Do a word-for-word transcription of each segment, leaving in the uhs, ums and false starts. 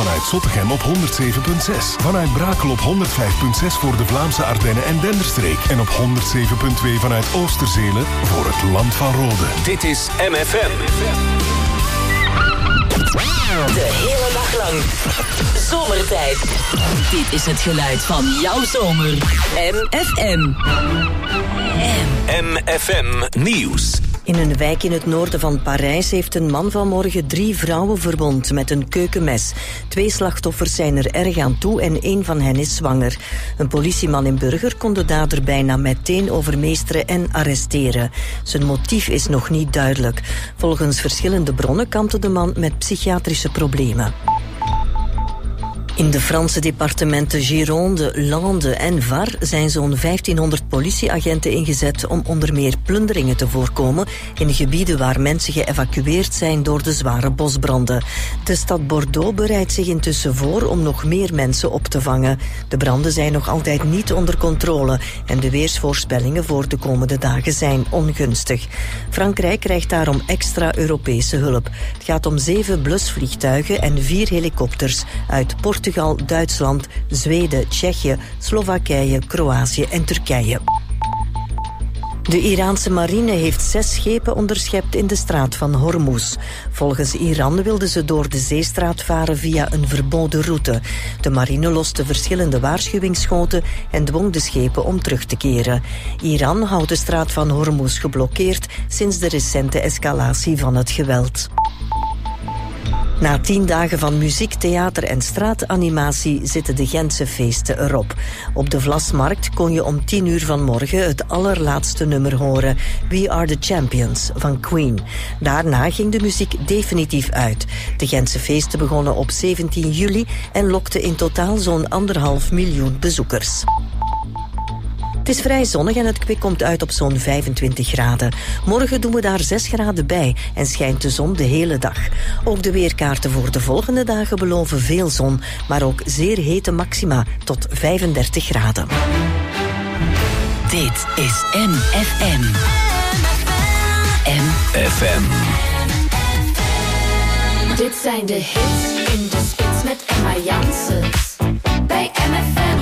vanuit Zottegem op honderd zeven komma zes. Vanuit Brakel op honderd vijf komma zes voor de Vlaamse Ardennen en Denderstreek. En op honderd zeven komma twee vanuit Oosterzele voor het Land van Rode. Dit is M F M. De hele dag lang. Zomertijd. Dit is het geluid van jouw zomer. M F M. M F M Nieuws. In een wijk in het noorden van Parijs heeft een man vanmorgen drie vrouwen verwond met een keukenmes. Twee slachtoffers zijn er erg aan toe en één van hen is zwanger. Een politieman in Burger kon de dader bijna meteen overmeesteren en arresteren. Zijn motief is nog niet duidelijk. Volgens verschillende bronnen kampte de man met psychiatrische problemen. In de Franse departementen Gironde, Lande en Var zijn zo'n vijftienhonderd politieagenten ingezet om onder meer plunderingen te voorkomen in gebieden waar mensen geëvacueerd zijn door de zware bosbranden. De stad Bordeaux bereidt zich intussen voor om nog meer mensen op te vangen. De branden zijn nog altijd niet onder controle en de weersvoorspellingen voor de komende dagen zijn ongunstig. Frankrijk krijgt daarom extra Europese hulp. Het gaat om zeven blusvliegtuigen en vier helikopters uit Portugal, Duitsland, Zweden, Tsjechië, Slowakije, Kroatië en Turkije. De Iraanse marine heeft zes schepen onderschept in de straat van Hormuz. Volgens Iran wilden ze door de zeestraat varen via een verboden route. De marine loste verschillende waarschuwingsschoten en dwong de schepen om terug te keren. Iran houdt de straat van Hormuz geblokkeerd sinds de recente escalatie van het geweld. Na tien dagen van muziek, theater en straatanimatie zitten de Gentse feesten erop. Op de Vlasmarkt kon je om tien uur vanmorgen het allerlaatste nummer horen, We Are The Champions van Queen. Daarna ging de muziek definitief uit. De Gentse feesten begonnen op zeventien juli en lokten in totaal zo'n anderhalf miljoen bezoekers. Het is vrij zonnig en het kwik komt uit op zo'n vijfentwintig graden. Morgen doen we daar zes graden bij en schijnt de zon de hele dag. Ook de weerkaarten voor de volgende dagen beloven veel zon, maar ook zeer hete maxima tot vijfendertig graden. Dit is M F M. M F M. Dit zijn de hits in de spits met Emma Janssens. Bij M F M.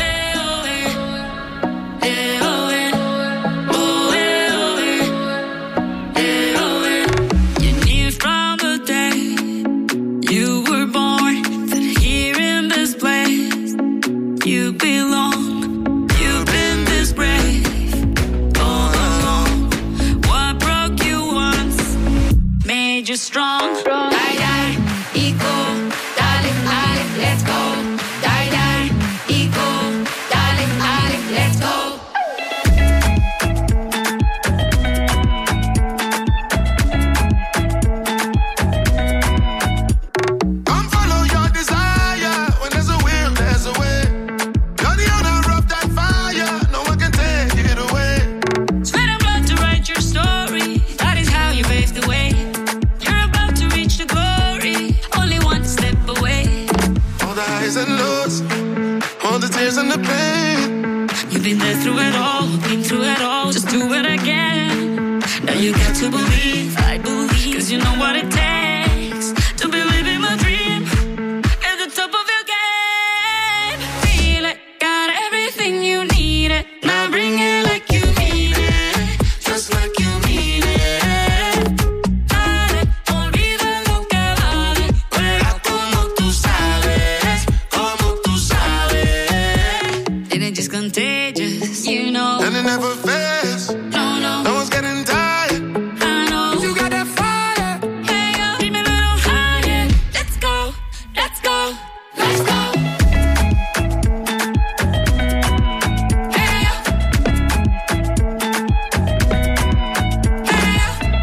You're strong, die die, equal, darling, darling, let's go. Die die, equal, darling, darling, let's go. Come follow your desire. When there's a will, there's a way. You're the owner of that fire. No one can take it away. Sweat and blood to write your story. That is how you pave the way. And lows, all the tears and the pain. You've been there through it all, been through it all. Just do it again. Now you got to believe, I believe, cause you know what it takes to believe in my dream. At the top of your game. Feel it, got everything you need it. Now bring it like you mean it. Just like you mean it. Dale, olvida lo que vale. Juega como tú sabes. Just contagious, you know. And it never fails. No, no. No one's getting tired. I know. You got that fire. Hey, yo, keep me a little higher. Let's go, let's go, let's go. Hey, yo. Hey,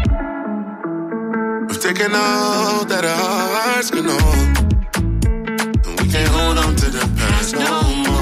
yo. We've taken all that our hearts can hold. And we can't hold on to the past no more.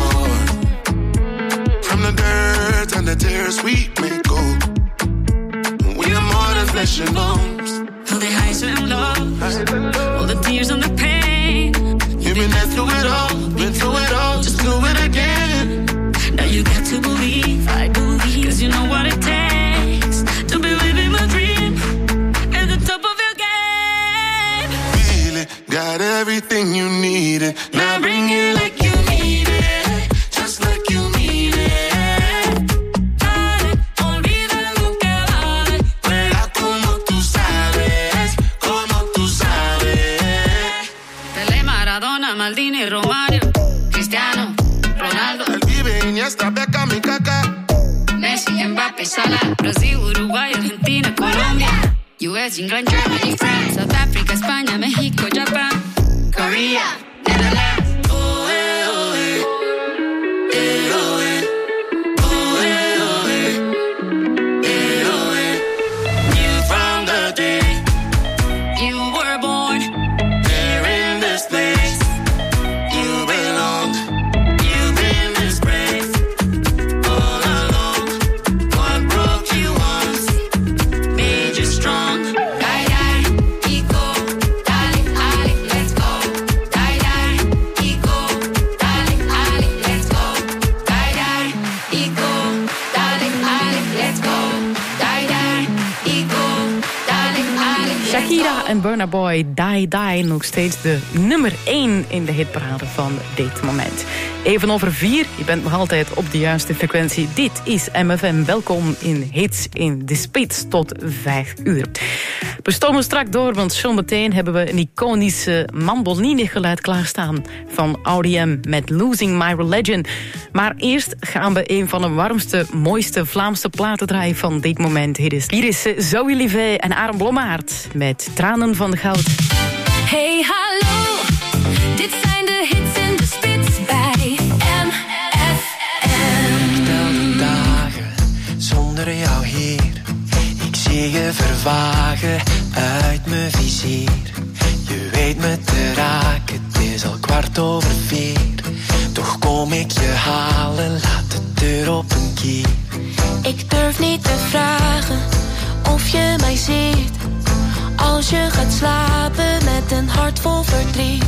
The dirt and the tears we may go. We are more than flesh and bones. All the highs and lows, all the tears and the pain. You've been there through it all, been through it all. Just do it again. Now you got to believe, I believe, cause you know what it takes to believe in my dream. At the top of your game. Feel it, got got everything you needed. Now bring it like you need it, just like you need it. Dale, olvida lo que vale, juega como tú sabes, como tú sabes. Pelé, Maradona, Maldini, Romario, Cristiano, Ronaldo. El Vive, Iniesta, Beckham y Kaká. Messi, Mbappé, Salah, Brasil, Uruguay, Argentina, Colombia, U S, England, Germany, France, South Africa, España, México, Japan, Korea, Netherlands. Oh, eh, oh, eh. Eh, oh, eh. Oh, eh, oh, eh. Eh, oh, eh. Knew from the day You were born, here in this place, you belong. You've been disgraced all along. What broke you once made you strong. die, die, ego, dale, ale, let's go. Die, die, ego, dale, ale, let's go. Die, die, ego, dale, ale, let's go. Die, die, ego, dale, ale, let's go. Shakira en Burna Boy, Die Die, nog steeds de nummer één in de hitparade van dit moment. Even over vier, je bent nog altijd op de juiste frequentie. Dit is M F M, welkom in Hits in de Spits tot vijf uur. We stomen strak door, want zometeen hebben we een iconische Mandoline-geluid klaarstaan van R E M met Losing My Religion. Maar eerst gaan we een van de warmste, mooiste Vlaamse platen draaien van dit moment. Hier is, hier is Zoe Livet en Aram Blommaert met Tranen van Goud. Hey, hallo, dit zijn de hits in de spits bij M F M. Tel de dagen zonder jou hier. Ik zie je vervagen uit mijn vizier. Je weet me te raken, het is al kwart over vier. Toch kom ik je halen, laat de deur op een kier. Ik durf niet te vragen of je mij ziet. Als je gaat slapen met een hart vol verdriet.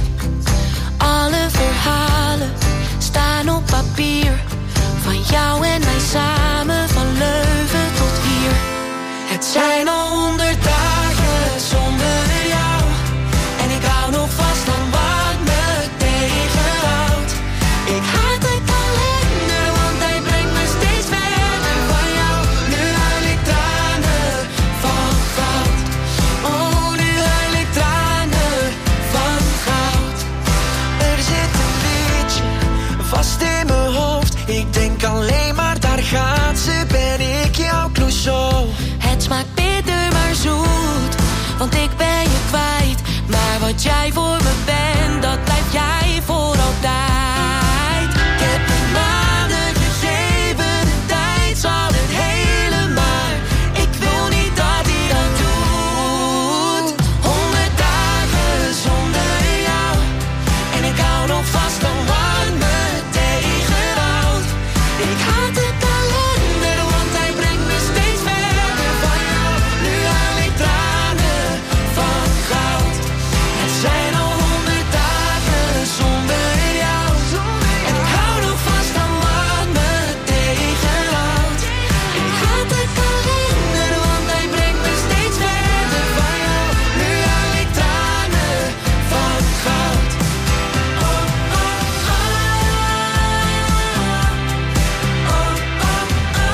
Alle verhalen staan op papier. Van jou en mij samen, van Leuven tot hier. Het zijn al honderd dagen zonder jou. En ik hou nog vast aan wat me tegenhoudt. Ik haat de kalender, want hij brengt me steeds verder van jou. Nu huil ik tranen van goud. Oh, nu huil ik tranen van goud. Er zit een liedje vast in mijn hoofd. Ik denk alleen maar, daar gaat ze, ben ik jouw Clouseau. Het smaakt bitter maar zoet, want ik ben je kwijt. Maar wat jij voor me bent, dat blijf jij voor altijd. Ik heb een maanden gegeven, de tijd zal het helen, maar ik wil niet dat hij dat doet. Honderd dagen zonder jou, en ik hou nog vast aan wat me tegenhoudt. Ik haat de kalender, want hij brengt me steeds verder van jou. Nu huil ik tranen van goud. Het zijn al honderd dagen zonder jou, en ik hou nog vast aan wat me tegenhoudt. Ik haat de kalender, want hij brengt me steeds verder van jou. Nu huil ik tranen van goud. Oh, oh, oh. Oh, oh,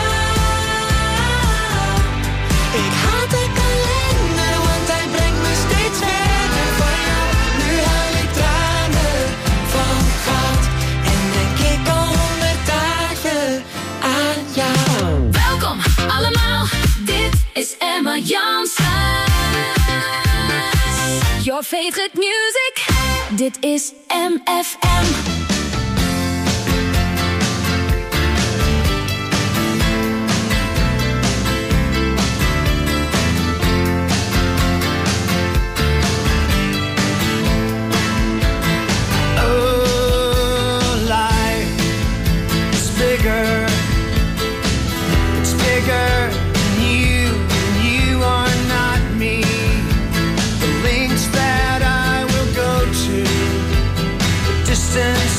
oh. Ik haat de kalender, want hij brengt me steeds verder van jou. Nu huil ik tranen van goud. En denk ik al honderd dagen aan jou. Welkom allemaal, dit is Emma Jansen. Your favorite music, dit is M F M. Oh, life is bigger. It's bigger than you, and you are not me. The links that I will go to, the distance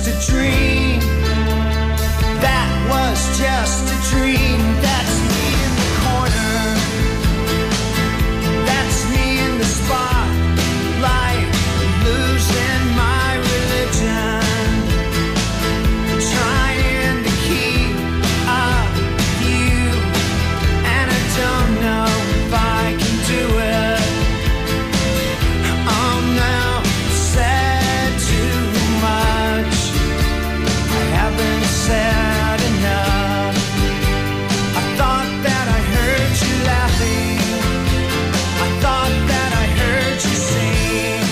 just a dream. That was just a dream. That's me in the corner. That's me in the spotlight, losing my religion, trying to keep up with you, and I don't know if I can do it. I'm now said too much. I haven't said enough. I thought that I heard you laughing. I thought that I heard you sing.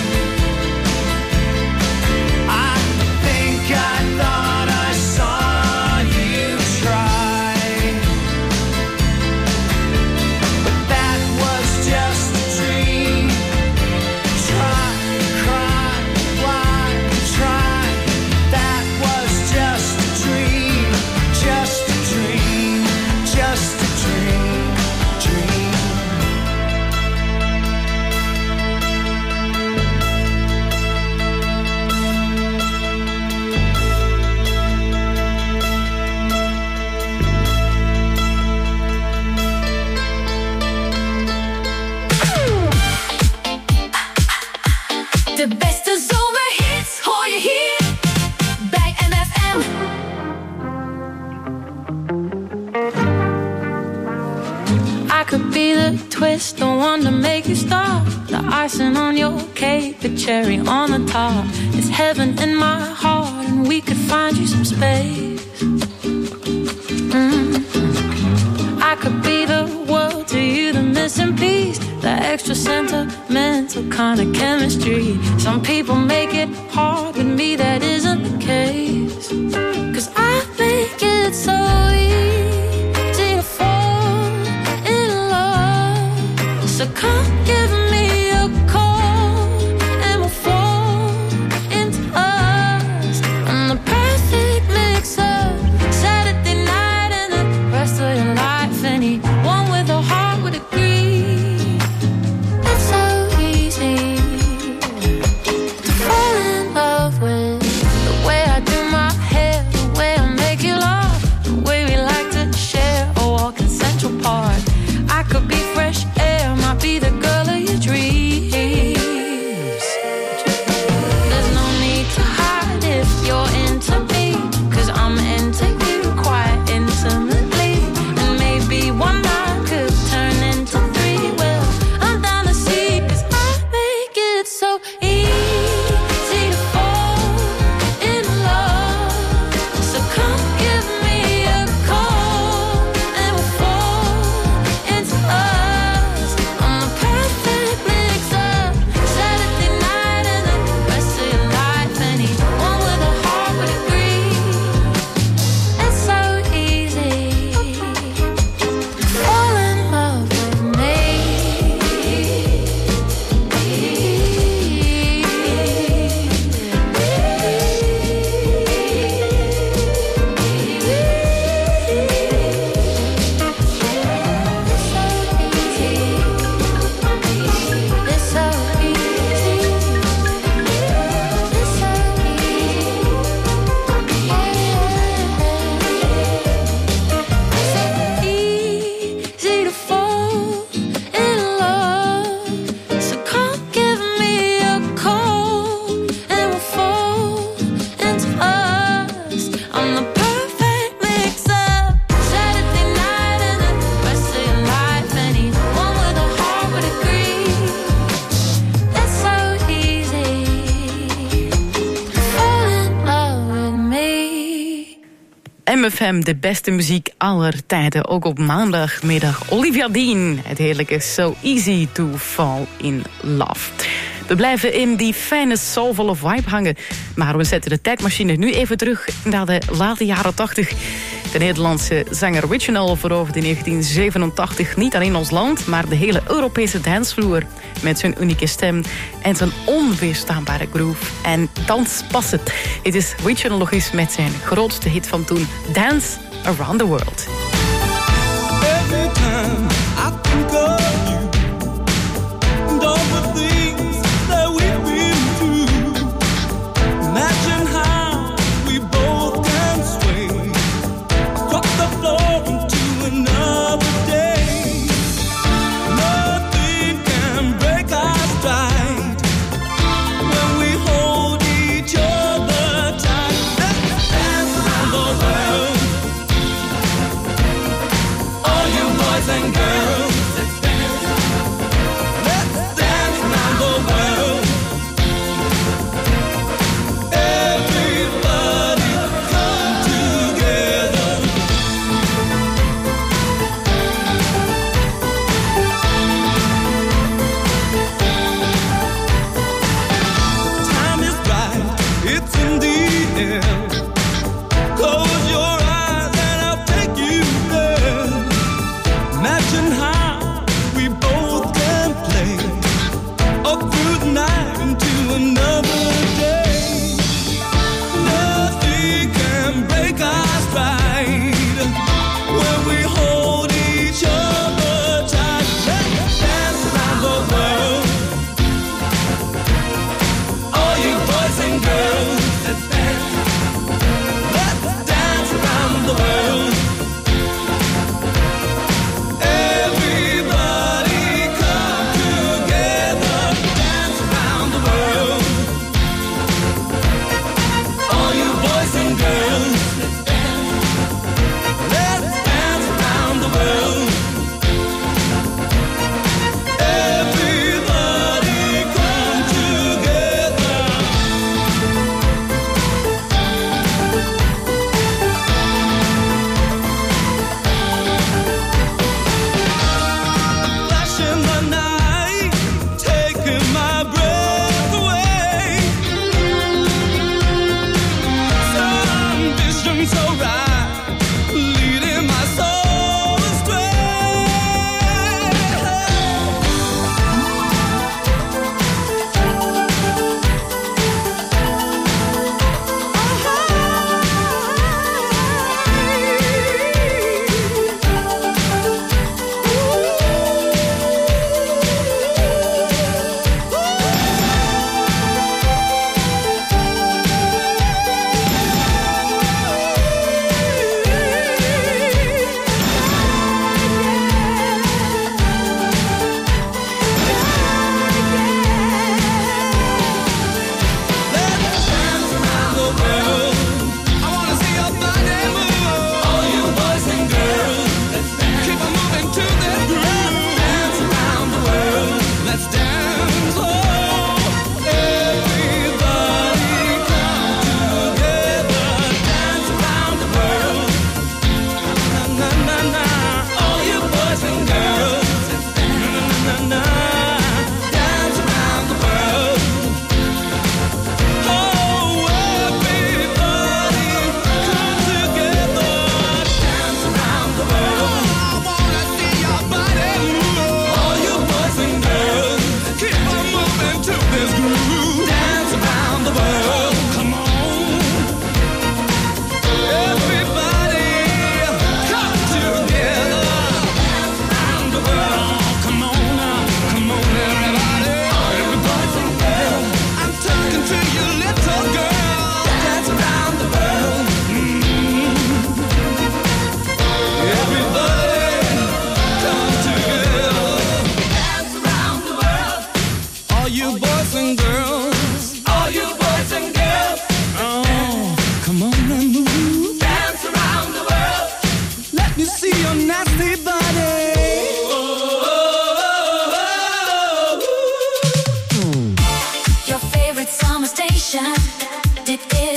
I think I thought I saw you try, but that was just a dream. Try, cry, why try? That was just a dream, just a dream, just a dream, dream. De beste zomerhits hoor je hier bij M F M. I could be the twist, the one to make you stop, the icing on your cake, the cherry on the top. It's heaven in my heart, and we could find you some space. Mm. I could be the world to you, the missing piece, the extra sentimental kind of chemistry. Some people make it hard, with me that isn't the case. 'Cause I make it so easy to fall in love. So come give me a call and we'll fall into us. I'm the perfect mix-up, Saturday night and the rest of your life. Anyone with a heart would agree. It's so easy to fall in love with the way I do my hair, the way I make you laugh, the way we like to share a walk in Central Park. I could be fresh air, might be the girl of your dreams. There's no need to hide if you're into me, 'cause I'm into you quite intimately. And maybe one night could turn into three. Well, I'm down to see, 'cause I make it so easy to fall in love. So come give me a call and we'll fall into us. I'm the perfect mix-up, Saturday night and the rest of your life. Anyone with a heart would agree. It's so easy to fall in love with me. It's so easy. It's so easy to fall in love. So come give me a call and we'll fall into us. I'm the perfect mix-up, Saturday night and the rest of your life. Anyone with a heart would agree. It's so easy to fall in love with me. M F M, de beste muziek aller tijden. Ook op maandagmiddag. Olivia Dean. Het heerlijke So Easy to Fall in Love. We blijven in die fijne soulvolle vibe hangen. Maar we zetten de tijdmachine nu even terug naar de late jaren tachtig. De Nederlandse zanger Original veroverde in negentien zevenentachtig niet alleen ons land, maar de hele Europese dansvloer. Met zijn unieke stem en zijn onweerstaanbare groove. En dans past het. Het is Original nog eens met zijn grootste hit van toen, Dance Around the World. Every time I think of you, and all the things that we've been through, imagine how we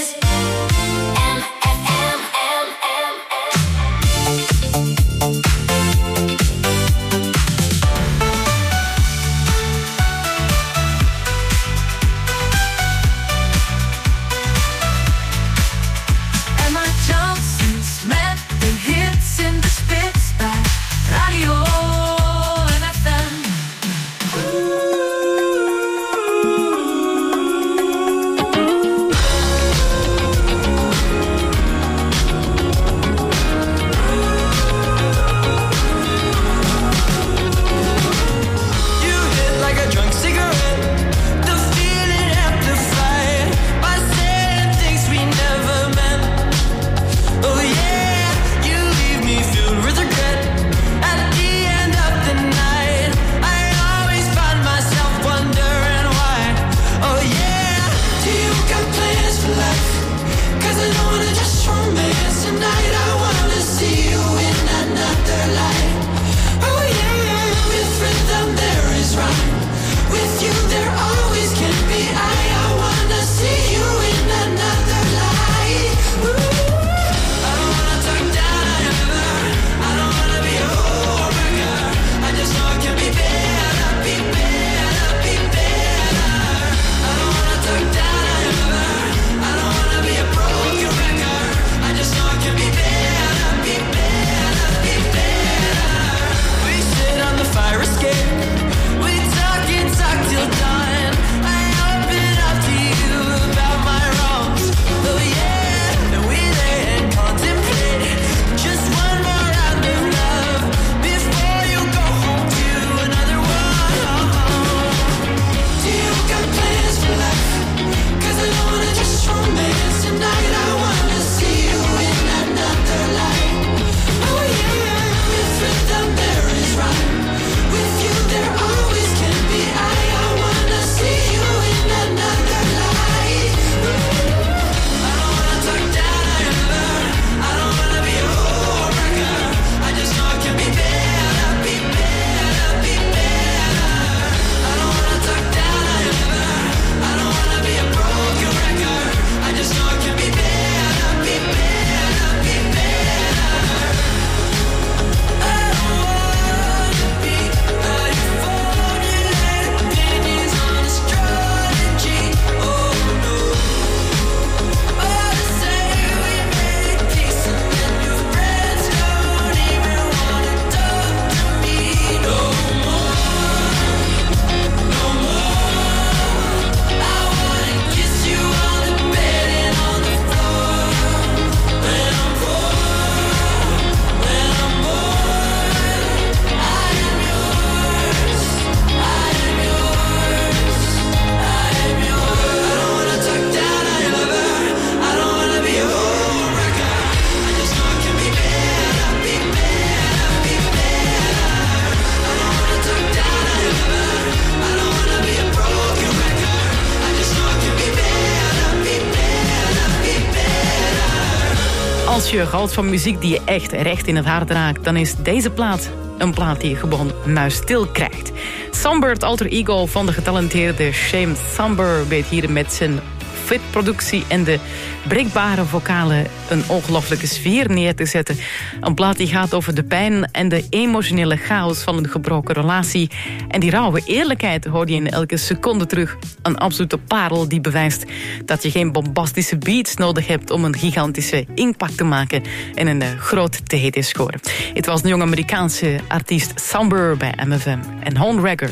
Als je houdt van muziek die je echt recht in het hart raakt, dan is deze plaat een plaat die je gewoon muisstil krijgt. Samber, het alter ego van de getalenteerde Shame Samber, weet hier met zijn fitproductie en de breekbare vocalen een ongelooflijke sfeer neer te zetten. Een plaat die gaat over de pijn en de emotionele chaos van een gebroken relatie. En die rauwe eerlijkheid hoor je in elke seconde terug. Een absolute parel die bewijst dat je geen bombastische beats nodig hebt om een gigantische impact te maken en een uh, groot te hit te scoren. Het was een jonge Amerikaanse artiest Samber bij M F M en Hoonragger.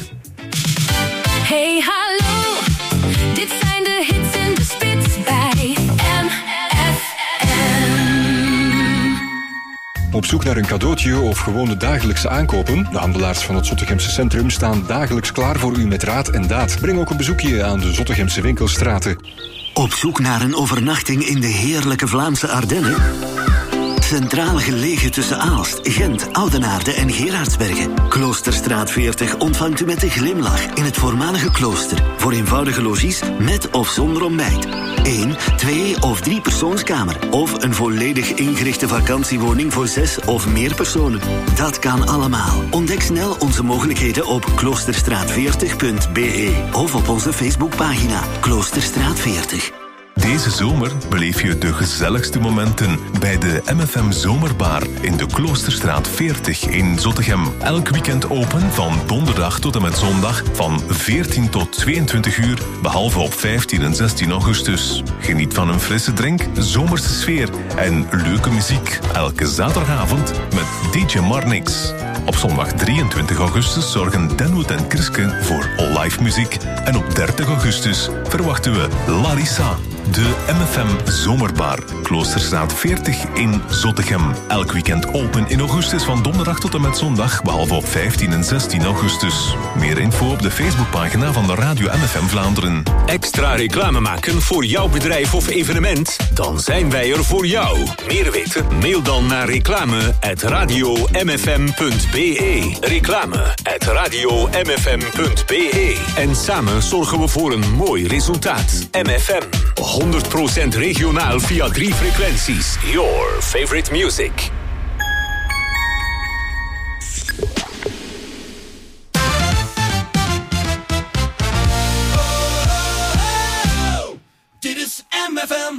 Hey, hallo, dit zijn de hits in de spits bij M F M. Op zoek naar een cadeautje of gewoon de dagelijkse aankopen? De handelaars van het Zottegemse Centrum staan dagelijks klaar voor u met raad en daad. Breng ook een bezoekje aan de Zottegemse winkelstraten. Op zoek naar een overnachting in de heerlijke Vlaamse Ardennen? Centraal gelegen tussen Aalst, Gent, Oudenaarde en Gerardsbergen. Kloosterstraat veertig ontvangt u met een glimlach in het voormalige klooster. Voor eenvoudige logies met of zonder ontbijt. Eén, twee of drie persoonskamer. Of een volledig ingerichte vakantiewoning voor zes of meer personen. Dat kan allemaal. Ontdek snel onze mogelijkheden op kloosterstraat veertig punt b e of op onze Facebookpagina Kloosterstraat veertig. Deze zomer beleef je de gezelligste momenten bij de M F M Zomerbar in de Kloosterstraat veertig in Zottegem. Elk weekend open van donderdag tot en met zondag van veertien tot tweeëntwintig uur, behalve op vijftien en zestien augustus. Geniet van een frisse drink, zomerse sfeer en leuke muziek. Elke zaterdagavond met D J Marnix. Op zondag drieëntwintig augustus zorgen Denwood en Kriske voor live muziek. En op dertig augustus verwachten we Larissa. De M F M Zomerbar, Kloosterstraat veertig in Zottegem. Elk weekend open in augustus van donderdag tot en met zondag, behalve op vijftien en zestien augustus. Meer info op de Facebookpagina van de Radio M F M Vlaanderen. Extra reclame maken voor jouw bedrijf of evenement? Dan zijn wij er voor jou. Meer weten? Mail dan naar reclame at radio m f m punt b e. Reclame at radio m f m punt b e. En samen zorgen we voor een mooi resultaat. M F M. honderd procent regionaal via drie frequenties. Your favorite music. Dit is M F M.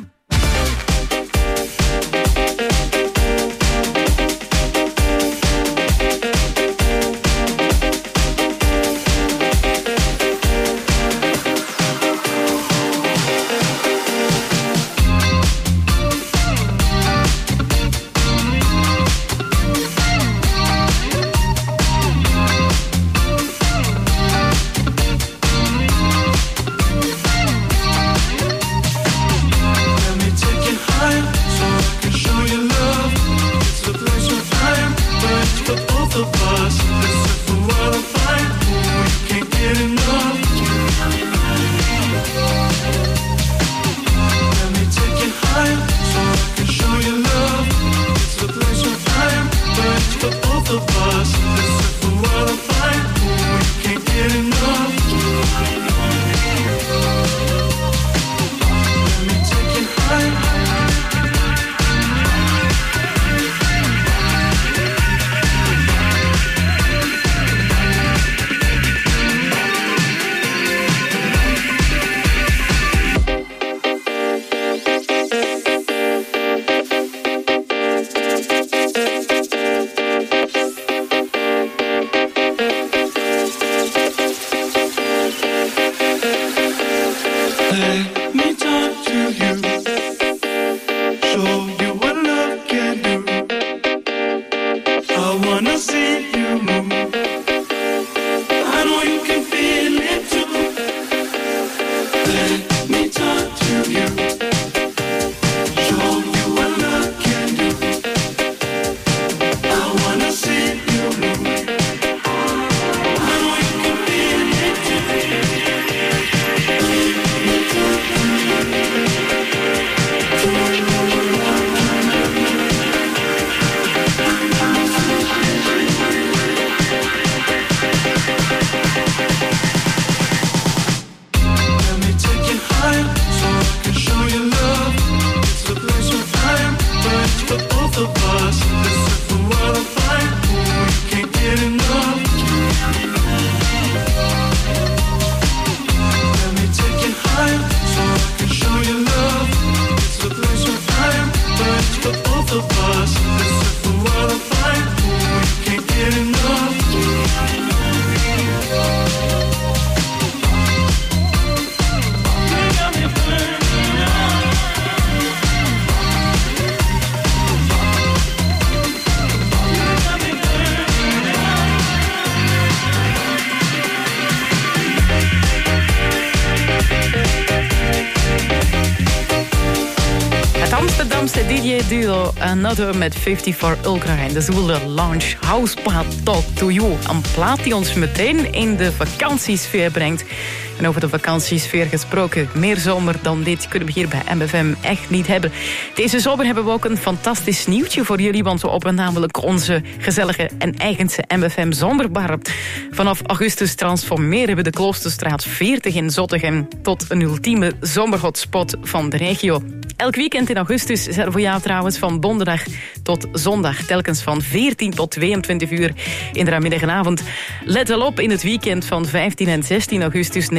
Duo Another met vijfenvijftig Ultra en de zoele launch Houseplaat Talk to You. Een plaat die ons meteen in de vakantiesfeer brengt. En over de vakantiesfeer gesproken, meer zomer dan dit kunnen we hier bij M F M echt niet hebben. Deze zomer hebben we ook een fantastisch nieuwtje voor jullie, want we openen namelijk onze gezellige en eigense M F M Zomerbar. Vanaf augustus transformeren we de Kloosterstraat veertig in Zottegem tot een ultieme zomerhotspot van de regio. Elk weekend in augustus zijn er voor jou trouwens van donderdag tot zondag, telkens van veertien tot tweeëntwintig uur in de middag en avond. Let wel op, in het weekend van vijftien en zestien augustus nemen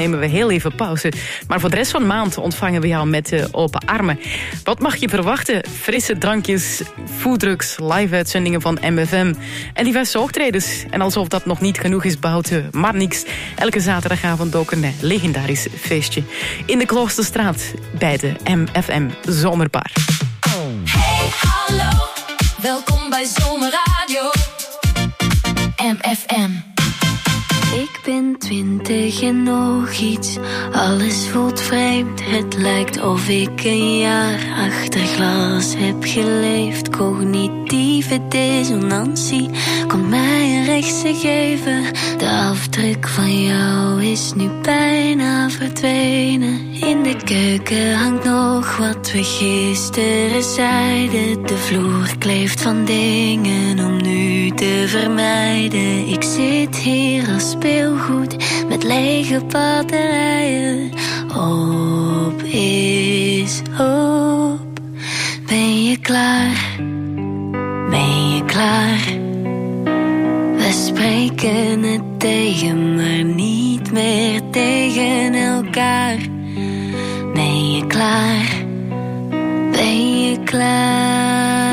nemen we heel even pauze. Maar voor de rest van de maand ontvangen we jou met uh, open armen. Wat mag je verwachten? Frisse drankjes, foodtrucks, live-uitzendingen van M F M en diverse optredens. En alsof dat nog niet genoeg is, bouwt uh, maar niks. Elke zaterdagavond ook een uh, legendarisch feestje. In de Kloosterstraat bij de M F M Zomerbar. Hey, hallo. Welkom bij Zomerradio. M F M. Ik ben twintig en nog iets, alles voelt vreemd. Het lijkt of ik een jaar achter glas heb geleefd. Cognitieve dissonantie komt mij een rechtse geven. De afdruk van jou is nu bijna verdwenen. In de keuken hangt nog wat we gisteren zeiden. De vloer kleeft van dingen om nu te vermijden. Ik zit hier als speelgoed met lege batterijen. Op is op. Ben je klaar? Ben je klaar? We spreken het tegen, maar niet meer tegen elkaar. Ben je klaar? Ben je klaar?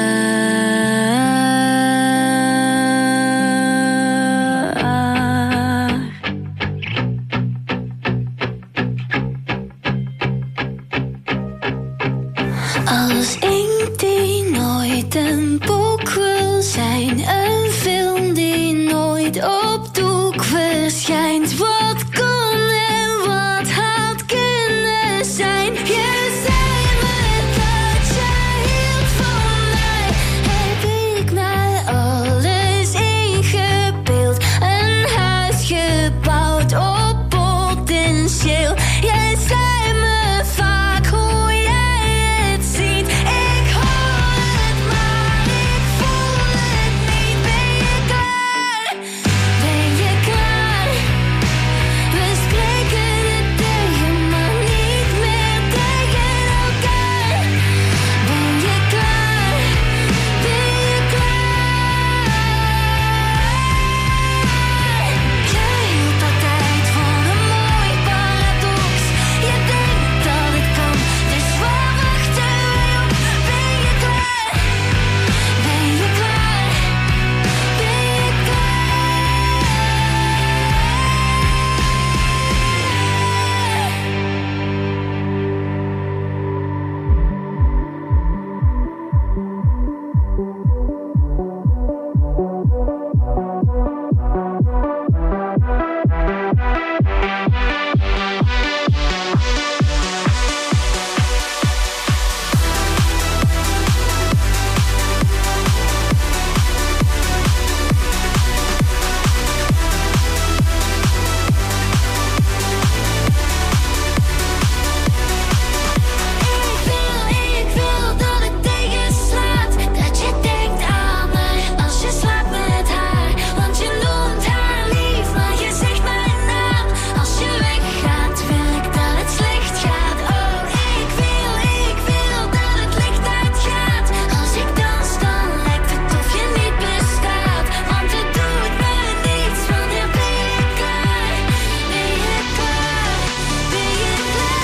Als inkt die nooit een boek wil zijn, een film die nooit op doek verschijnt. Wat kon en wat had kunnen zijn? Je zei me dat jij hield van mij. Heb ik mij alles ingebeeld? Een huis gebouwd op potentieel. Jij zei me vaak hoe jij het ziet. Ik hoor het, maar ik voel het niet. Ben je klaar? Ben je klaar? We spreken het tegen, maar niet meer tegen elkaar. Ben je klaar? Ben je klaar? Jij hield altijd van een mooi paradox. Je denkt dat het kan, dus waar wachten wij op? Ben je klaar? Ben je klaar? Ben je klaar? Ik wil, ik wil dat het tegenslaat. Dat je denkt aan mij als je slaapt met haar. Want je noemt haar lief, maar je zegt mijn naam. Als je weggaat, wil ik dat het slecht gaat. Oh, ik wil, ik wil dat het licht uitgaat. Als ik dans, dan lijkt het of je niet bestaat. Want het doet me niets, wanneer ben je klaar? Ben je klaar? Ben je klaar?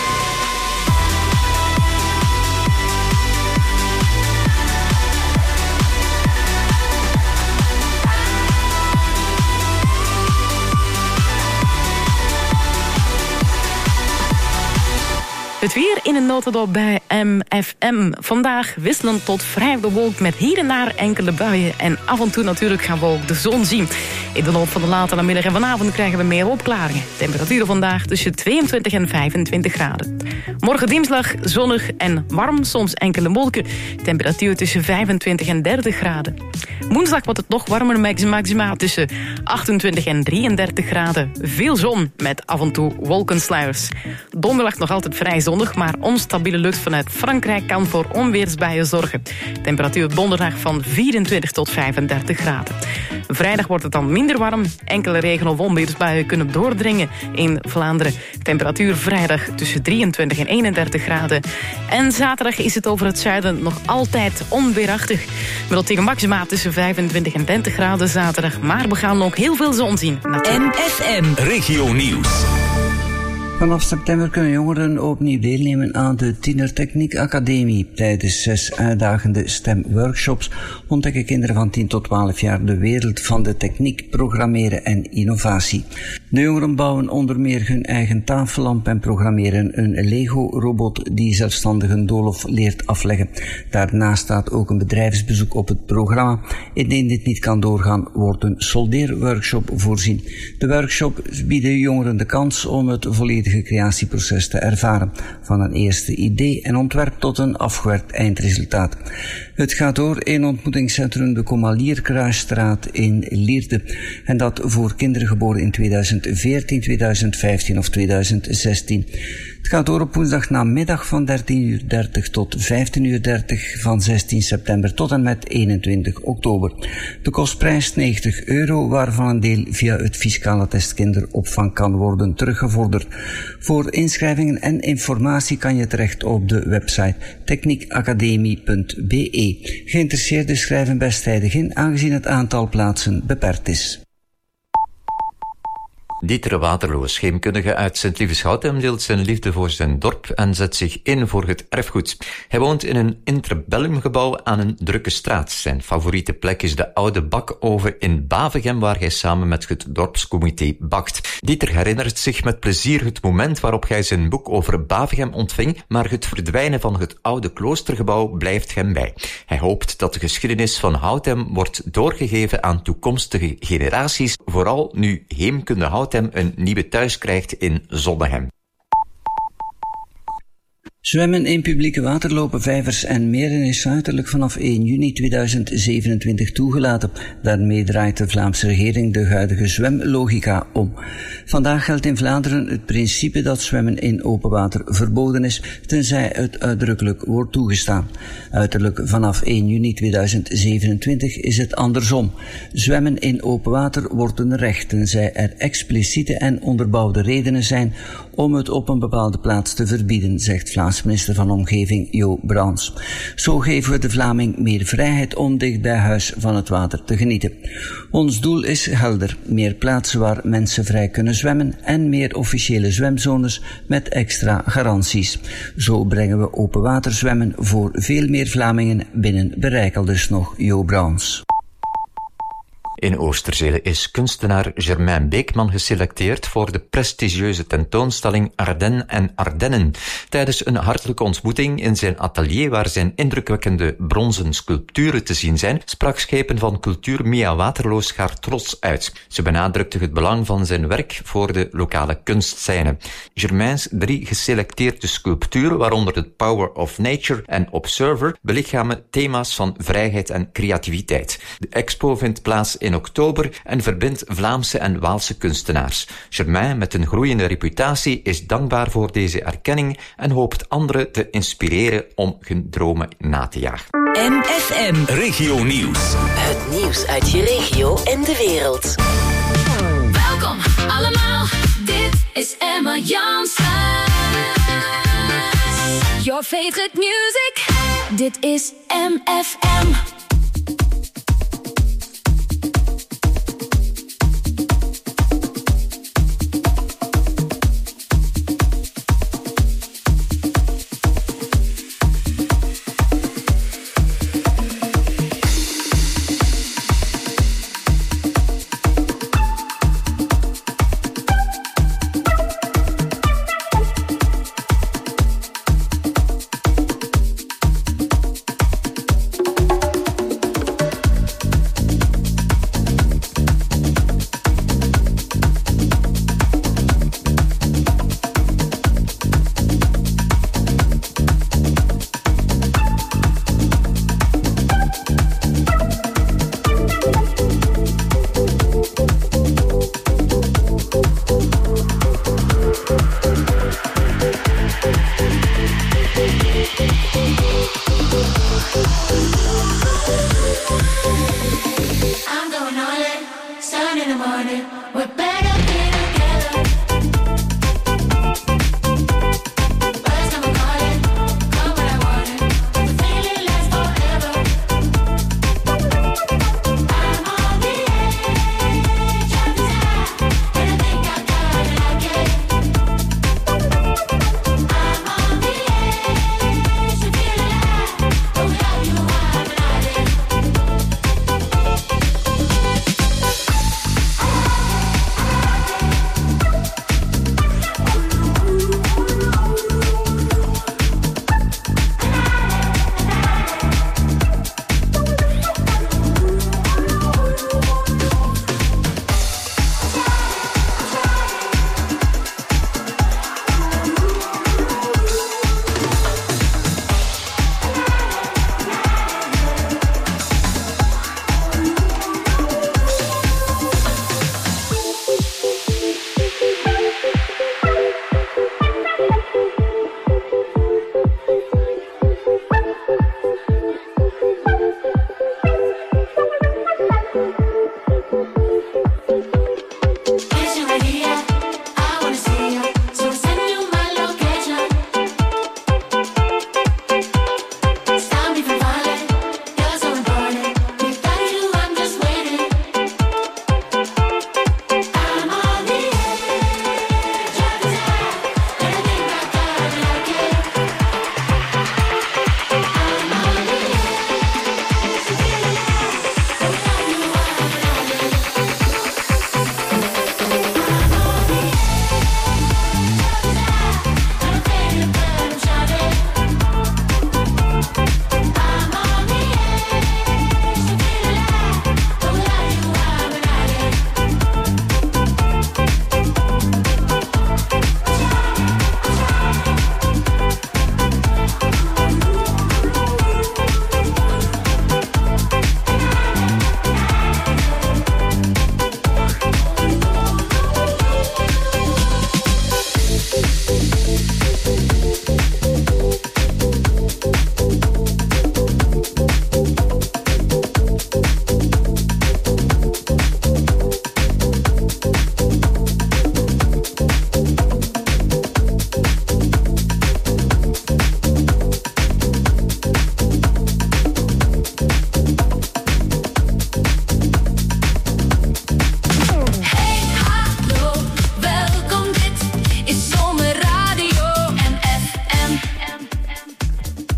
Het weer in een notendop bij M F M. Vandaag wisselend tot vrij bewolkt met hier en daar enkele buien. En af en toe natuurlijk gaan we ook de zon zien. In de loop van de late namiddag en vanavond krijgen we meer opklaringen. Temperaturen vandaag tussen tweeëntwintig en vijfentwintig graden. Morgen dinsdag zonnig en warm, soms enkele wolken. Temperatuur tussen vijfentwintig en dertig graden. Woensdag wordt het nog warmer, maxima tussen achtentwintig en drieëndertig graden. Veel zon met af en toe wolkensluiers. Donderdag nog altijd vrij zonnig, maar onstabiele lucht vanuit Frankrijk kan voor onweersbuien zorgen. Temperatuur donderdag van vierentwintig tot vijfendertig graden. Vrijdag wordt het dan minder warm. Enkele regen- of onweersbuien kunnen doordringen in Vlaanderen. Temperatuur vrijdag tussen drieëntwintig en eenendertig graden. En zaterdag is het over het zuiden nog altijd onweerachtig. Met tegen maxima tussen vijfentwintig en dertig graden zaterdag. Maar we gaan ook heel veel zon zien. Natuurlijk. M F M. Regio Nieuws. Vanaf september kunnen jongeren opnieuw deelnemen aan de Tienertechniek Academie. Tijdens zes uitdagende STEM-workshops ontdekken kinderen van tien tot twaalf jaar de wereld van de techniek, programmeren en innovatie. De jongeren bouwen onder meer hun eigen tafellamp en programmeren een Lego-robot die zelfstandig een doolhof leert afleggen. Daarnaast staat ook een bedrijfsbezoek op het programma. Indien dit niet kan doorgaan, wordt een soldeerworkshop voorzien. De workshop bieden jongeren de kans om het volledige creatieproces te ervaren, van een eerste idee en ontwerp tot een afgewerkt eindresultaat. Het gaat door in ontmoetingscentrum de Comalierkruisstraat in Lierde, en dat voor kinderen geboren in tweeduizend veertien, tweeduizend vijftien of tweeduizend zestien. Het gaat door op woensdag namiddag van dertien uur dertig tot vijftien uur dertig van zestien september tot en met eenentwintig oktober. De kostprijs negentig euro, waarvan een deel via het fiscale test kinderopvang kan worden teruggevorderd. Voor inschrijvingen en informatie kan je terecht op de website techniekacademie punt b e. Geïnteresseerden schrijven best tijdig in, aangezien het aantal plaatsen beperkt is. Dieter Waterloo, scheemkundige uit Sint-Lieveshouten, deelt zijn liefde voor zijn dorp en zet zich in voor het erfgoed. Hij woont in een interbellumgebouw aan een drukke straat. Zijn favoriete plek is de oude bakoven in Bavegem, waar hij samen met het dorpscomité bakt. Dieter herinnert zich met plezier het moment waarop hij zijn boek over Bavegem ontving, maar het verdwijnen van het oude kloostergebouw blijft hem bij. Hij hoopt dat de geschiedenis van Houten wordt doorgegeven aan toekomstige generaties, vooral nu heemkunde Houten een nieuwe thuis krijgt in Zonnegem. Zwemmen in publieke waterlopen, vijvers en meren is uiterlijk vanaf één juni tweeduizend zevenentwintig toegelaten. Daarmee draait de Vlaamse regering de huidige zwemlogica om. Vandaag geldt in Vlaanderen het principe dat zwemmen in open water verboden is, tenzij het uitdrukkelijk wordt toegestaan. Uiterlijk vanaf één juni tweeduizend zevenentwintig is het andersom. Zwemmen in open water wordt een recht, tenzij er expliciete en onderbouwde redenen zijn om het op een bepaalde plaats te verbieden, zegt Vlaanderen. Minister van Omgeving Jo Brans. Zo geven we de Vlaming meer vrijheid om dicht bij huis van het water te genieten. Ons doel is helder: meer plaatsen waar mensen vrij kunnen zwemmen en meer officiële zwemzones met extra garanties. Zo brengen we open water zwemmen voor veel meer Vlamingen binnen bereik, aldus nog Jo Brans. In Oosterzele is kunstenaar Germain Beekman geselecteerd voor de prestigieuze tentoonstelling Ardennes en Ardennen. Tijdens een hartelijke ontmoeting in zijn atelier, waar zijn indrukwekkende bronzen sculpturen te zien zijn, sprak schepen van cultuur Mia Waterloos haar trots uit. Ze benadrukte het belang van zijn werk voor de lokale kunstscène. Germains drie geselecteerde sculpturen, waaronder The Power of Nature en Observer, belichamen thema's van vrijheid en creativiteit. De expo vindt plaats in oktober en verbindt Vlaamse en Waalse kunstenaars. Germain, met een groeiende reputatie, is dankbaar voor deze erkenning en hoopt anderen te inspireren om hun dromen na te jagen. M F M Regio Nieuws. Het nieuws uit je regio en de wereld. Welkom allemaal, dit is Emma Jansen. Your favorite music, dit is M F M.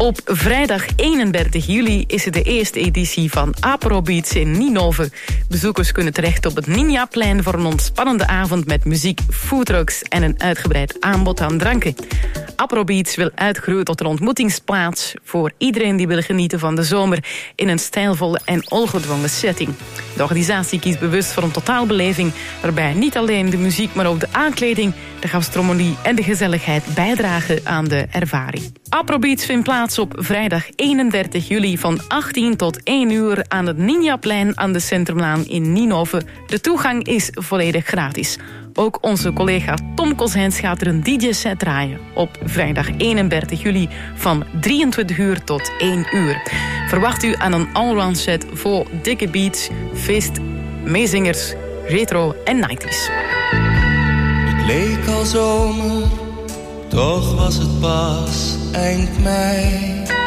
Op vrijdag eenendertig juli is het de eerste editie van Afrobeats in Ninove. Bezoekers kunnen terecht op het Ninjaplein voor een ontspannende avond met muziek, foodtrucks en een uitgebreid aanbod aan dranken. Afrobeats wil uitgroeien tot een ontmoetingsplaats voor iedereen die wil genieten van de zomer in een stijlvolle en ongedwongen setting. De organisatie kiest bewust voor een totaalbeleving waarbij niet alleen de muziek, maar ook de aankleding, de gastronomie en de gezelligheid bijdragen aan de ervaring. Afrobeats vindt plaats op vrijdag eenendertig juli van achttien tot één uur aan het Ninjaplein aan de Centrumlaan in Ninove. De toegang is volledig gratis. Ook onze collega Tom Kozijns gaat er een D J-set draaien op vrijdag eenendertig juli van drieëntwintig uur tot één uur. Verwacht u aan een allround set voor dikke beats, feest, meezingers, retro en nineties. Het leek al zomer, toch was het pas eind mei.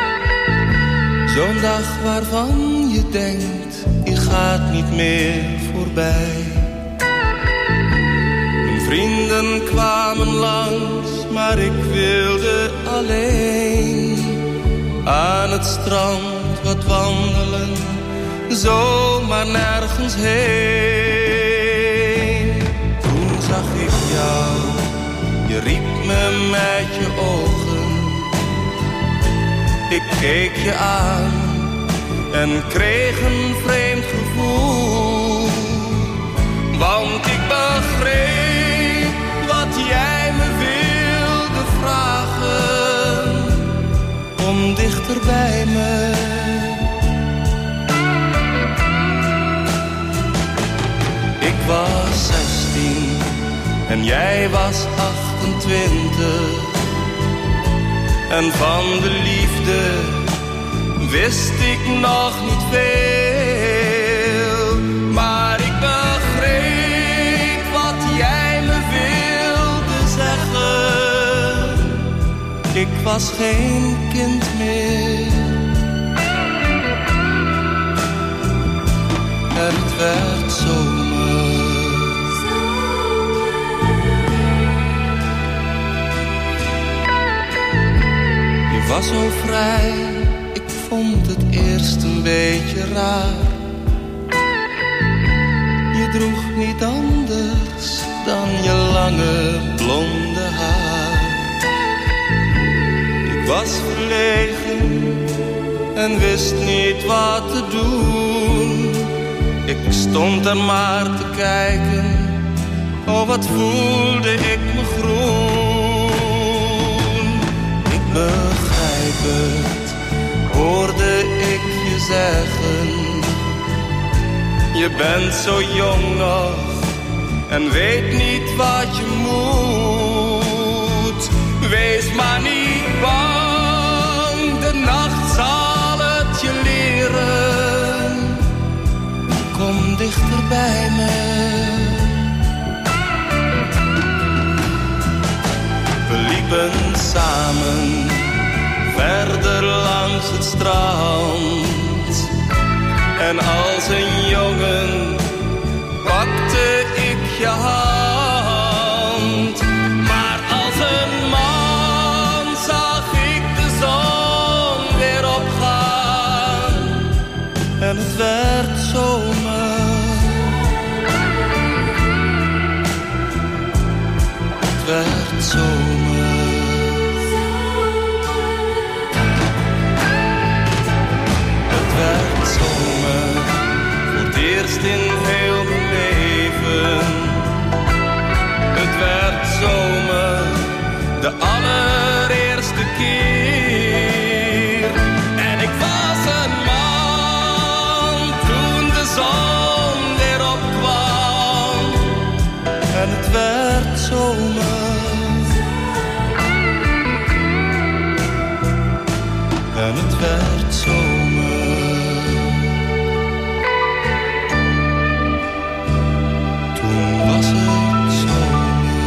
Zo'n dag waarvan je denkt, die gaat niet meer voorbij. Mijn vrienden kwamen langs, maar ik wilde alleen aan het strand wat wandelen, zomaar nergens heen. Toen zag ik jou, je riep me met je ogen. Ik keek je aan en kreeg een vreemd gevoel, want ik begreep wat jij me wilde vragen, kom dichter bij me. Ik was zestien en jij was achtentwintig. En van de liefde wist ik nog niet veel. Maar ik begreep wat jij me wilde zeggen. Ik was geen kind meer. En het werd zomer. Je was zo vrij, ik vond het eerst een beetje raar. Je droeg niet anders dan je lange blonde haar. Ik was verlegen en wist niet wat te doen. Ik stond er maar te kijken, oh wat voelde ik me groen. Ik begrijp het, hoorde ik je zeggen. Je bent zo jong nog en weet niet wat je moet. Wees maar niet bang, de nacht zal het je leren. Kom dichter bij me. We liepen samen verder langs het strand. En als een jongen pakte ik je hand. Maar als een man zag ik de zon weer opgaan. En het werd zomer. Het werd zomer. Het werd zomer. Voor het eerst in heel mijn leven. Het werd zomer. De allereerste keer. En ik was een man toen de zon weer opkwam. En het werd zomer. En het werd zomer. Toen was het zomer.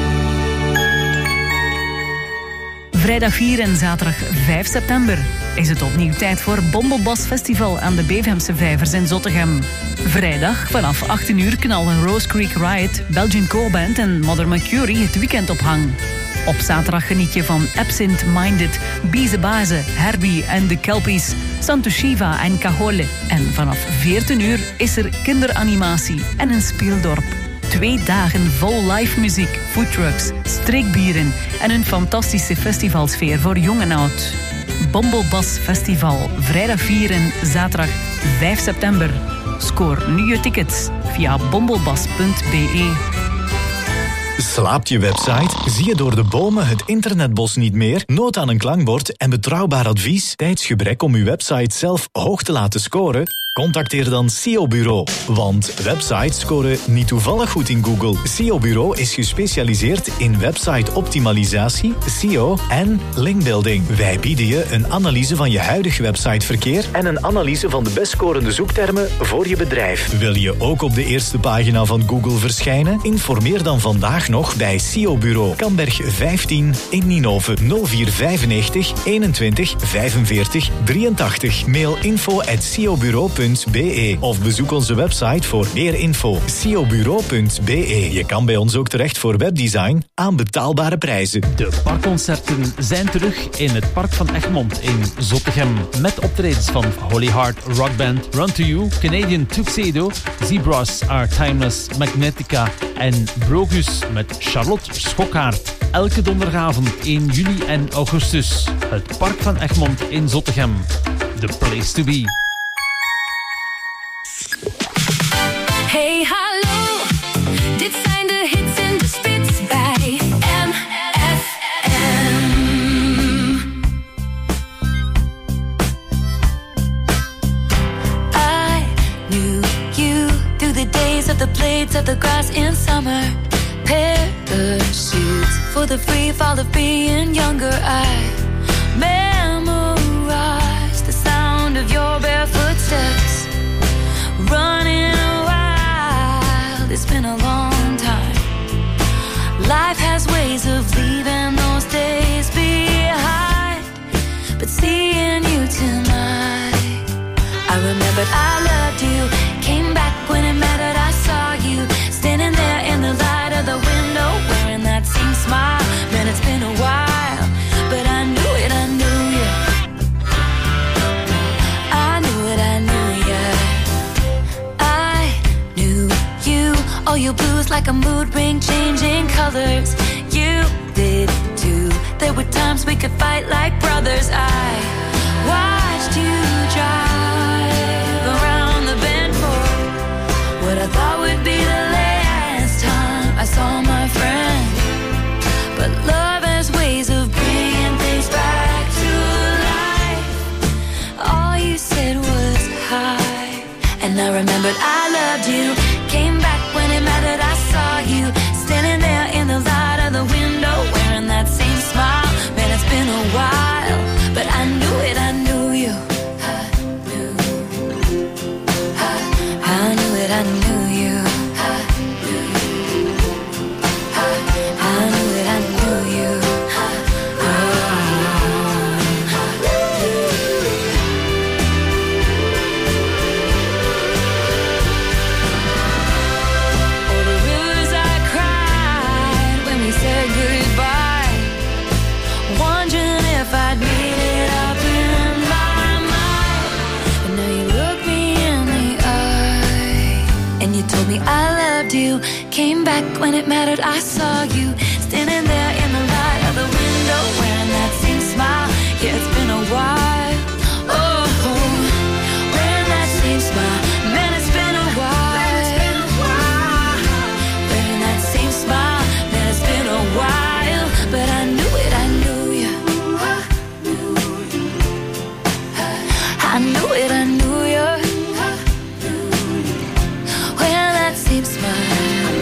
Vrijdag vier en zaterdag vijf september is het opnieuw tijd voor Bombelbos Festival aan de Beverhemse Vijvers in Zottegem. Vrijdag vanaf achttien uur knallen Rose Creek Riot, Belgian Core Band en Mother Mercury het weekend op hang. Op zaterdag geniet je van Absent Minded, Bize Baze, Herbie en de Kelpies, Santo Shiva en Cajole. En vanaf veertien uur is er kinderanimatie en een speeldorp. Twee dagen vol live muziek, foodtrucks, streekbieren en een fantastische festivalsfeer voor jong en oud. Bommelbas Festival, vrijdag vier en zaterdag vijf september. Scoor nu je tickets via bommelbas punt b e. Slaapt je website? Zie je door de bomen het internetbos niet meer? Nood aan een klankbord en betrouwbaar advies? Tijdsgebrek om uw website zelf hoog te laten scoren? Contacteer dan S E O Bureau. Want websites scoren niet toevallig goed in Google. S E O Bureau is gespecialiseerd in website-optimalisatie, S E O en linkbuilding. Wij bieden je een analyse van je huidige websiteverkeer en een analyse van de best scorende zoektermen voor je bedrijf. Wil je ook op de eerste pagina van Google verschijnen? Informeer dan vandaag nog bij S E O Bureau. Kamberg vijftien in Ninove nul vier vijfennegentig eenentwintig vijfenveertig drieëntachtig. Mail info at s e o bureau punt b e of bezoek onze website voor meer info. s e o bureau punt b e. Je kan bij ons ook terecht voor webdesign aan betaalbare prijzen. De parkconcerten zijn terug in het Park van Egmond in Zottegem. Met optredens van Holy Heart Rock Band, Run to You, Canadian Tuxedo, Zebras Are Timeless, Magnetica en Brogus met Charlotte Schokkaert. Elke donderdagavond in juli en augustus. Het Park van Egmond in Zottegem. The place to be. Hey, hallo, dit zijn de hits in de spits bij M F M. I knew you through the days of the blades of the grass in summer. Parachutes for the free fall of being younger. I memorized the sound of your bare footsteps running wild. It's been a long time. Life has ways of leaving those days behind, but seeing you tonight, I remembered I loved you. Came back when it mattered. I saw you standing there in the light of the window, wearing that same smile. Man, it's been a while, but I knew it, I knew you. I knew it, I knew you. I knew you. All your blues like a mood ring, changing colors. You did too. There were times we could fight like brothers. I watched you drive around the bend for what I thought would be the last time I saw my friend. But love has ways of bringing things back to life. All you said was hi, and I remembered I loved you. Came back when it mattered. I saw you standing there in the light of the window, wearing that same smile. Man, it's been a while, but I knew it, I knew you. I knew, I, I knew it, I knew you. I knew, I, I knew it, I knew you. I loved you. Came back when it mattered. I saw you standing there in the light of the window, wearing that same smile. Yeah, it's been a while. Oh, wearing that same smile. Man, it's been a while. Wearing that same smile. Man, it's been a while. But I knew it, I knew you. I knew it, I knew you. Same smile.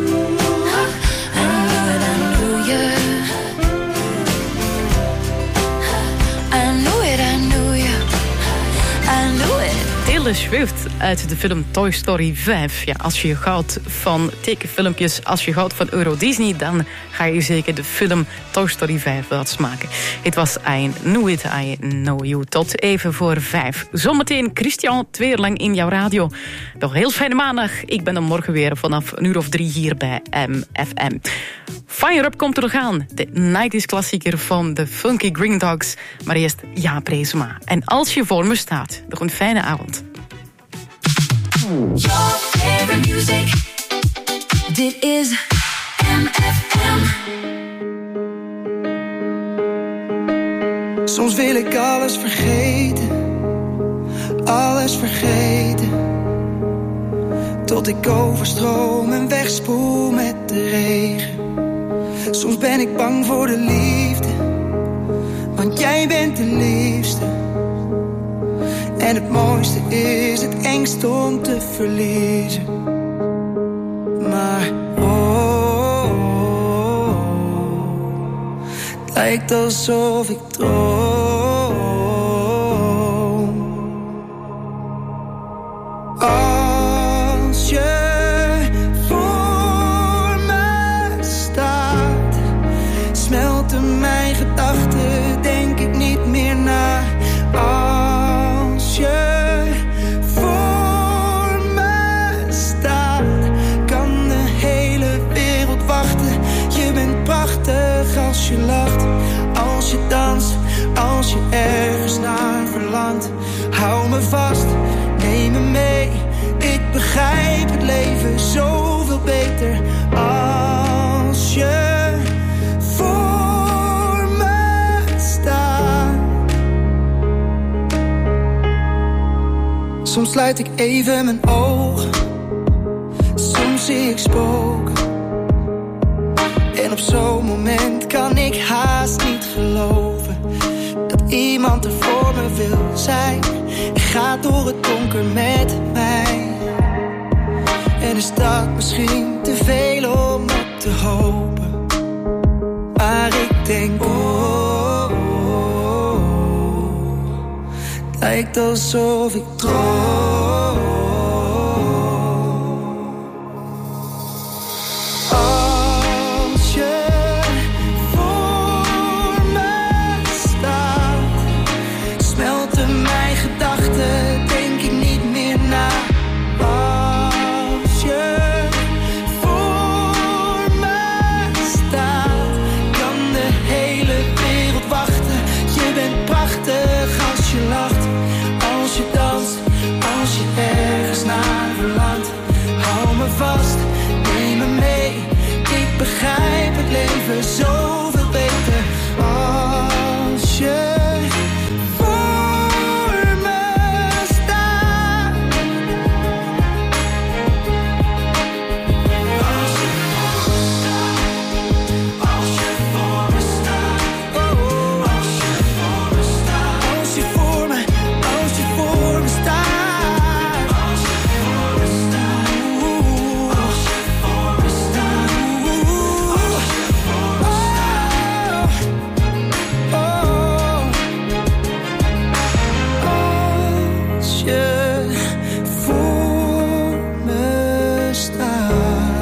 I knew it, I knew you. I knew it, I knew you. I knew it. Taylor Swift uit de film Toy Story vijf. Ja, als je houdt van tekenfilmpjes, als je houdt van Euro Disney, dan ga je zeker de film Toy Story vijf wel smaken. Het was I Knew It, I Know You. Tot even voor vijf. Zometeen Christian, twee uur lang in jouw radio. Nog heel fijne maandag. Ik ben er morgen weer vanaf een uur of drie hier bij M F M. Fire Up komt er nog aan. De nineties klassieker van de Funky Green Dogs. Maar eerst Jaap Reesema. En als je voor me staat, nog een fijne avond. Your favorite music. Dit is M F M. Soms wil ik alles vergeten, alles vergeten, tot ik overstroom en wegspoel met de regen. Soms ben ik bang voor de liefde, want jij bent de liefste. En het mooiste is het engst om te verliezen. Maar oh, oh, oh, het lijkt alsof ik droom. Als je voor me staat, smelten mijn gedachten, denk ik niet meer na. Als je voor me staat, kan de hele wereld wachten. Je bent prachtig als je lacht, als je danst, als je ergens naar verlangt. Hou me vast, neem me mee, ik begrijp het leven zoveel beter. Als je voor me staat. Soms sluit ik even mijn ogen, soms zie ik spook. En op zo'n moment kan ik haast niet geloven dat iemand er voor me wil zijn en gaat door het donker met mij. En is dat misschien te veel om op te hopen, maar ik denk oh, oh, oh, het lijkt alsof ik droom. Als je voor me staat, smelten mijn gedachten, denk ik niet meer na. Als je voor me staat, kan de hele wereld wachten. Je bent prachtig als je lacht, als je danst, als je ergens naar verlangt. Hou me vast, neem me mee, ik begrijp het leven zoveel beter. Als je voor me staat. Als je voor me staat. Als je voor me staat. Oh, als je voor me staat. Als je voor me, als je voor me staat. Als je voor me staat. Als je voor me staat. Als je voor me staat. Oh, als je voor me staat.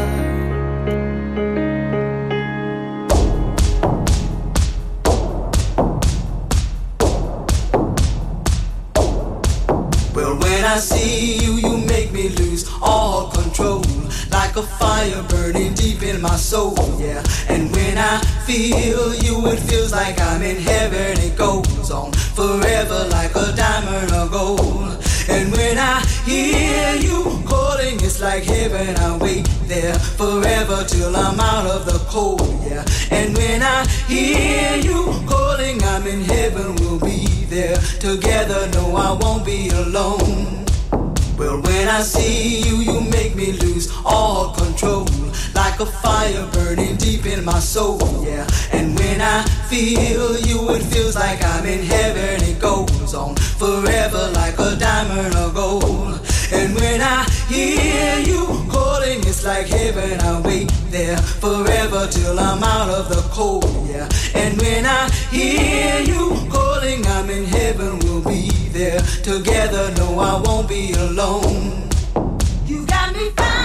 Well, when I see you, you make me lose all control. Like a fire burning deep in my soul, yeah. And when I feel you, it feels like I'm in heaven. It goes on forever like a diamond or gold. And when I hear you calling, it's like heaven. I wait there forever till I'm out of the cold, yeah. And when I hear you calling, I'm in heaven. We'll be there together. No, I won't be alone. Well, when I see you, you make me lose all control. Like a fire burning deep in my soul, yeah. And when I feel you, it feels like I'm in heaven. It goes on forever like a diamond or gold. And when I hear you calling, it's like heaven. I wait there forever till I'm out of the cold, yeah. And when I hear you calling, I'm in heaven. We'll be there there together. No, I won't be alone. You got me fine.